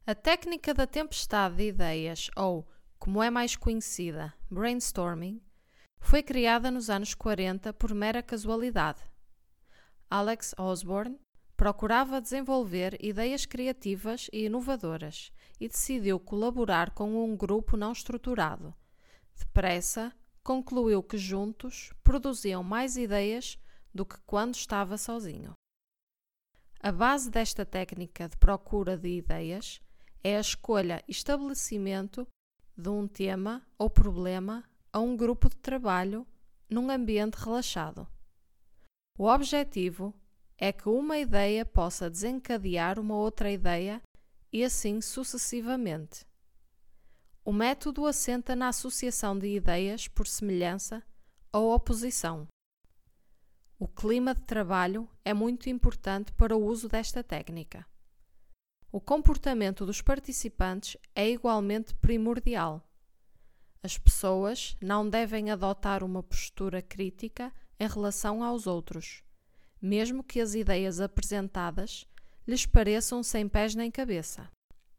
A técnica da tempestade de ideias, ou, como é mais conhecida, brainstorming, foi criada nos anos 40 por mera casualidade. Alex Osborne procurava desenvolver ideias criativas e inovadoras e decidiu colaborar com um grupo não estruturado. Depressa, concluiu que juntos produziam mais ideias do que quando estava sozinho. A base desta técnica de procura de ideias é a escolha e estabelecimento de um tema ou problema a um grupo de trabalho num ambiente relaxado. O objetivo é que uma ideia possa desencadear uma outra ideia e assim sucessivamente. O método assenta na associação de ideias por semelhança ou oposição. O clima de trabalho é muito importante para o uso desta técnica. O comportamento dos participantes é igualmente primordial. As pessoas não devem adotar uma postura crítica em relação aos outros, mesmo que as ideias apresentadas lhes pareçam sem pés nem cabeça.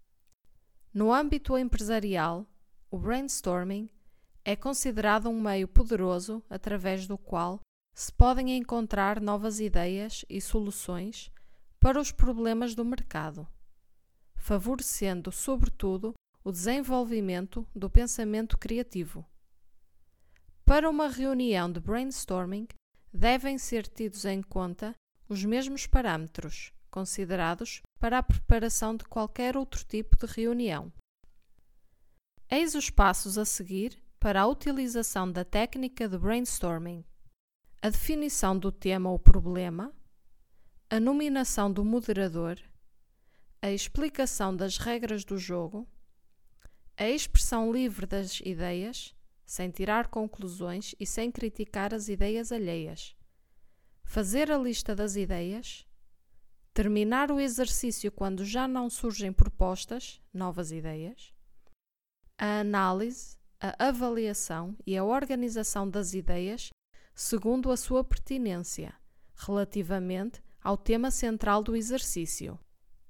No âmbito empresarial, o brainstorming é considerado um meio poderoso através do qual se podem encontrar novas ideias e soluções para os problemas do mercado, favorecendo, sobretudo, o desenvolvimento do pensamento criativo. Para uma reunião de brainstorming, devem ser tidos em conta os mesmos parâmetros considerados para a preparação de qualquer outro tipo de reunião. Eis os passos a seguir para a utilização da técnica de brainstorming: a definição do tema ou problema, a nomeação do moderador, a explicação das regras do jogo, a expressão livre das ideias, sem tirar conclusões e sem criticar as ideias alheias, fazer a lista das ideias, terminar o exercício quando já não surgem propostas, novas ideias, a análise, a avaliação e a organização das ideias segundo a sua pertinência, relativamente ao tema central do exercício.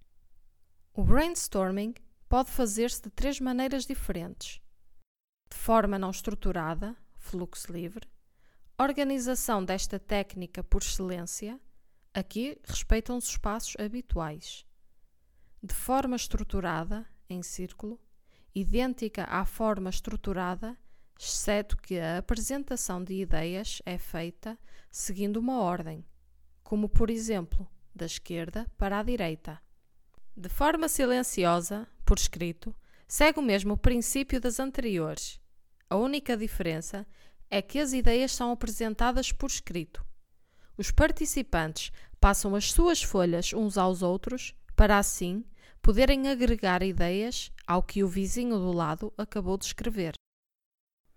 O brainstorming pode fazer-se de 3 maneiras diferentes: de forma não estruturada, fluxo livre, organização desta técnica por excelência, aqui respeitam-se os passos habituais; de forma estruturada, em círculo, idêntica à forma estruturada, exceto que a apresentação de ideias é feita seguindo uma ordem, como por exemplo, da esquerda para a direita. De forma silenciosa, por escrito, segue o mesmo princípio das anteriores. A única diferença é que as ideias são apresentadas por escrito. Os participantes passam as suas folhas uns aos outros para assim poderem agregar ideias ao que o vizinho do lado acabou de escrever.